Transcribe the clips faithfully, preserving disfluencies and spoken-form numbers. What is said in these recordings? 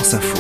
France Info.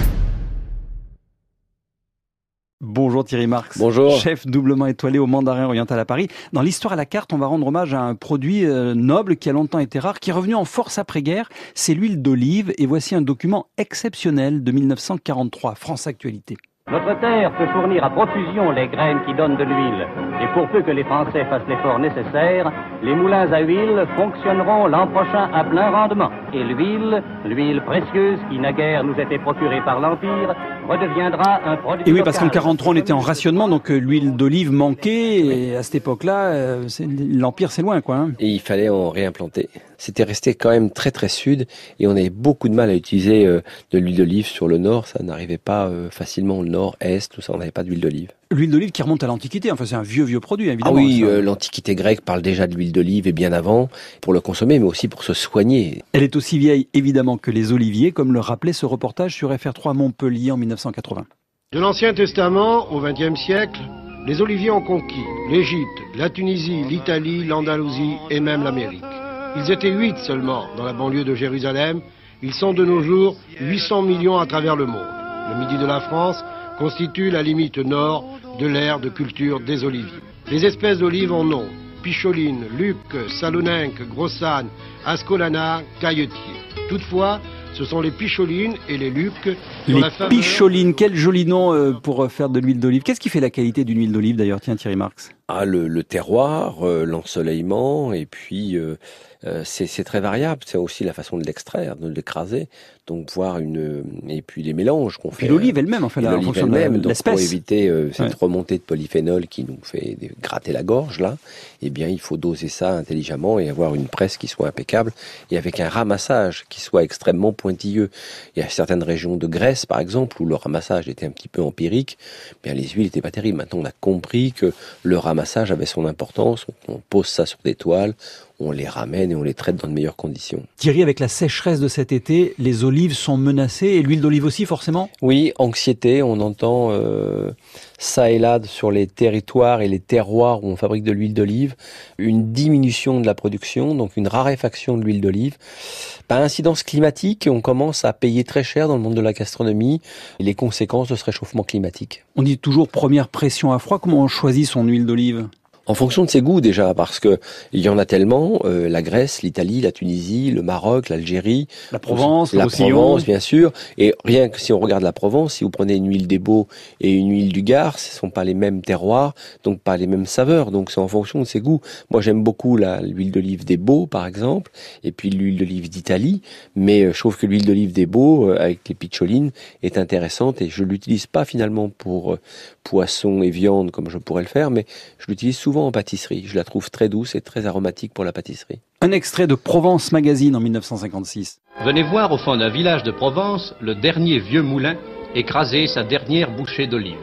Bonjour Thierry Marx. Bonjour. Chef doublement étoilé au Mandarin Oriental à Paris. Dans l'histoire à la carte, on va rendre hommage à un produit euh, noble qui a longtemps été rare, qui est revenu en force après-guerre. C'est l'huile d'olive. Et voici un document exceptionnel de mille neuf cent quarante-trois. France Actualité. Notre terre peut fournir à profusion les graines qui donnent de l'huile. Et pour peu que les Français fassent l'effort nécessaire, les moulins à huile fonctionneront l'an prochain à plein rendement. Et l'huile, l'huile précieuse qui naguère nous était procurée par l'Empire, redeviendra un produit Et oui, local. parce qu'en quarante-trois, on était en rationnement, donc euh, l'huile d'olive manquait. Et à cette époque-là, euh, c'est, l'Empire, c'est loin, quoi. Hein. Et il fallait en réimplanter. C'était resté quand même très très sud et on avait beaucoup de mal à utiliser euh, de l'huile d'olive sur le nord. Ça n'arrivait pas euh, facilement, le nord, est, tout ça, on n'avait pas d'huile d'olive. L'huile d'olive qui remonte à l'Antiquité, enfin c'est un vieux vieux produit évidemment. Ah oui, ça. euh, l'Antiquité grecque parle déjà de l'huile d'olive et bien avant, pour le consommer mais aussi pour se soigner. Elle est aussi vieille évidemment que les oliviers, comme le rappelait ce reportage sur F R trois Montpellier en mille neuf cent quatre-vingts. De l'Ancien Testament au vingtième siècle, les oliviers ont conquis l'Égypte, la Tunisie, l'Italie, l'Andalousie et même l'Amérique. Ils étaient huit seulement dans la banlieue de Jérusalem. Ils sont de nos jours huit cents millions à travers le monde. Le midi de la France constitue la limite nord de l'ère de culture des oliviers. Les espèces d'olives ont nom: Picholine, Luc, Saloninque, Grossane, Ascolana, Cailletier. Toutefois, ce sont les picholines et les lucs. Les la faveur... picholines, quel joli nom euh, pour faire de l'huile d'olive. Qu'est-ce qui fait la qualité d'une huile d'olive d'ailleurs, tiens Thierry Marx? Ah, le, le terroir, euh, l'ensoleillement, et puis euh, euh, c'est, c'est très variable. C'est aussi la façon de l'extraire, de l'écraser. Donc voir une et puis les mélanges qu'on fait. Puis l'olive elle-même, en fait, là, en l'olive fonction elle-même, de donc l'espèce. pour éviter euh, cette Ouais. remontée de polyphénol qui nous fait gratter la gorge là, eh bien il faut doser ça intelligemment et avoir une presse qui soit impeccable et avec un ramassage qui soit extrêmement pointilleux. Il y a certaines régions de Grèce par exemple où le ramassage était un petit peu empirique, bien les huiles n'étaient pas terribles. Maintenant on a compris que le ramassage avait son importance. On pose ça sur des toiles, on les ramène et on les traite dans de meilleures conditions. Thierry, avec la sécheresse de cet été, les olives sont menacées et l'huile d'olive aussi forcément. Oui, anxiété, on entend euh, ça et là sur les territoires et les terroirs où on fabrique de l'huile d'olive, une diminution de la production, donc une raréfaction de l'huile d'olive. Par incidence climatique, on commence à payer très cher dans le monde de la gastronomie les conséquences de ce réchauffement climatique. On dit toujours première pression à froid. Comment on choisit son huile d'olive? En fonction de ses goûts déjà, parce que il y en a tellement, euh, la Grèce, l'Italie, la Tunisie, le Maroc, l'Algérie, La Provence, le la Roussillon. Provence bien sûr, et rien que si on regarde la Provence, si vous prenez une huile des Baux et une huile du Gard, ce ne sont pas les mêmes terroirs, donc pas les mêmes saveurs, donc c'est en fonction de ses goûts. Moi j'aime beaucoup la, l'huile d'olive des Baux par exemple, et puis l'huile d'olive d'Italie, mais euh, je trouve que l'huile d'olive des Baux, euh, avec les picholines, est intéressante et je l'utilise pas finalement pour euh, poisson et viande comme je pourrais le faire, mais je l'utilise souvent en pâtisserie. Je la trouve très douce et très aromatique pour la pâtisserie. Un extrait de Provence Magazine en mille neuf cent cinquante-six. Venez voir au fond d'un village de Provence le dernier vieux moulin écraser sa dernière bouchée d'olive.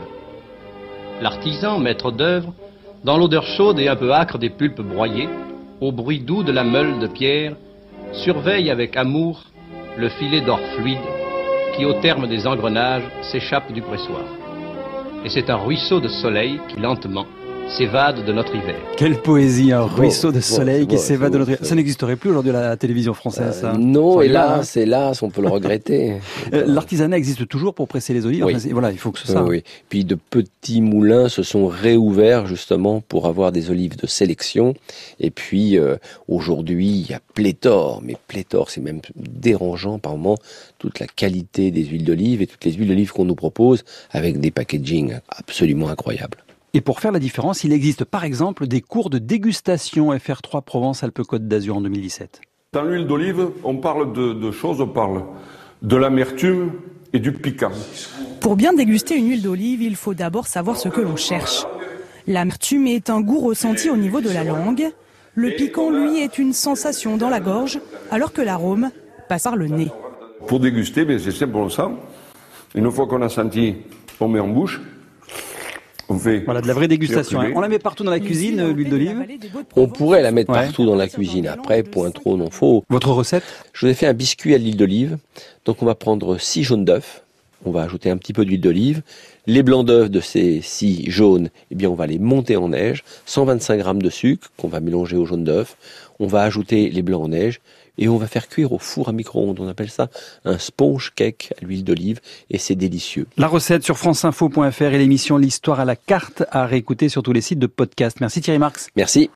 L'artisan, maître d'œuvre, dans l'odeur chaude et un peu âcre des pulpes broyées, au bruit doux de la meule de pierre, surveille avec amour le filet d'or fluide qui, au terme des engrenages, s'échappe du pressoir. Et c'est un ruisseau de soleil qui, lentement, s'évade de notre hiver. Quelle poésie, un beau, ruisseau de c'est beau, soleil c'est qui beau, s'évade c'est de beau, notre... c'est Ça beau. n'existerait plus aujourd'hui à la télévision française, ça. Euh, non, Enfin, hélas, hélas, on peut le regretter. Euh, L'artisanat existe toujours pour presser les olives. Oui. Enfin, c'est- voilà, il faut que ce Oui, soit. oui. Puis de petits moulins se sont réouverts justement pour avoir des olives de sélection. Et puis euh, aujourd'hui, il y a pléthore, mais pléthore, c'est même dérangeant par moment, toute la qualité des huiles d'olive et toutes les huiles d'olive qu'on nous propose avec des packaging absolument incroyables. Et pour faire la différence, il existe par exemple des cours de dégustation F R trois Provence-Alpes-Côte d'Azur en deux mille dix-sept. Dans l'huile d'olive, on parle de, de choses, on parle de l'amertume et du piquant. Pour bien déguster une huile d'olive, il faut d'abord savoir ce que l'on cherche. L'amertume est un goût ressenti au niveau de la langue. Le piquant, lui, est une sensation dans la gorge, alors que l'arôme passe par le nez. Pour déguster, ben c'est simple, on sent. Une fois qu'on a senti, on met en bouche. On fait Voilà, de la vraie dégustation. hein. circuler. On la met partout dans la cuisine, euh, l'huile d'olive. On pourrait la mettre Ouais. partout dans la cuisine. Après, point trop, non faux. Votre recette? Je vous ai fait un biscuit à l'huile d'olive. Donc on va prendre six jaunes d'œufs. On va ajouter un petit peu d'huile d'olive. Les blancs d'œufs de ces six jaunes, eh bien on va les monter en neige. cent vingt-cinq grammes de sucre qu'on va mélanger au jaune d'œuf. On va ajouter les blancs en neige. et on va faire cuire au four à micro-ondes. On appelle ça un sponge cake à l'huile d'olive et c'est délicieux. La recette sur franceinfo point f r et l'émission L'Histoire à la carte à réécouter sur tous les sites de podcast. Merci Thierry Marx. Merci.